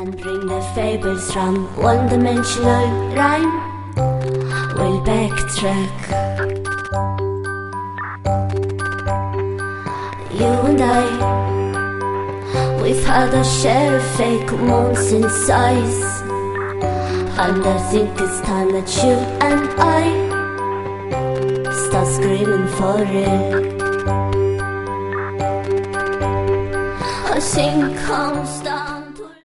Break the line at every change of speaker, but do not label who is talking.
and bring the fables from one-dimensional rhyme. We'll backtrack. You and I, we've had our share of fake moons in size, and I think it's time that you and I start screaming for real. I think I'm